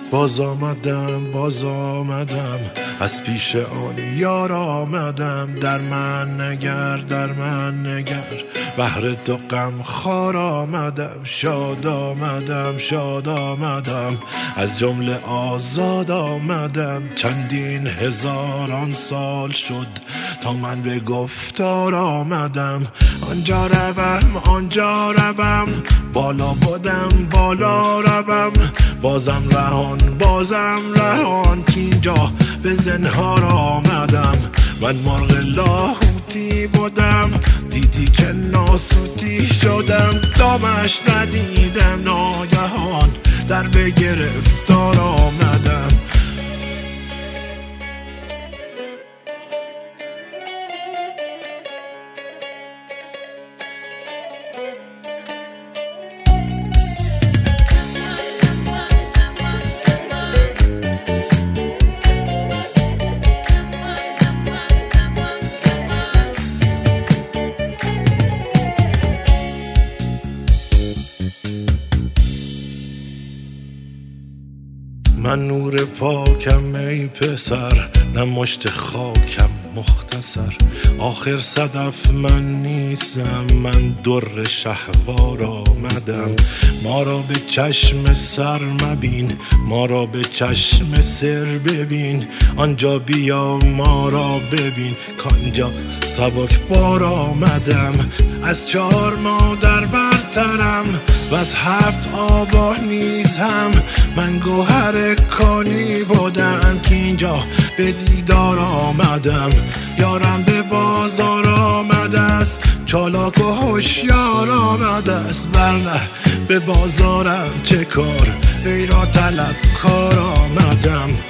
باز آمدم از پیش آن یار آمدم. در من نگر بهر تو غم خوار آمدم. شاد آمدم از جمله آزاد آمدم. چندین هزاران سال شد تا من به گفتار آمدم. آنجا روم بالا بودم بالا روم. بازم رهان کینجا به زنهار آمدم. من مرغ لاهوتی بودم دیدی که ناسوتی شدم. دامش ندیدم ناگهان در به گرفتار آمدم. من نور پاکم ای پسر، نه مشت خاکم مختصر. آخر صدف من نیستم، من در شهوار آمدم. ما را به چشم سر مبین، ما را به چشم سر ببین. آنجا بیا ما را ببین، کانجا سبک بار آمدم. از 4 مادر برترم و از 7 آبا نیز هم. من گوهر کانی بودم که اینجا به دیدار آمدم. یارم به بازار آمده است، چالاک و هوشیار آمده است. ورنه به بازارم چه کار، ای را طلب کار آمدم.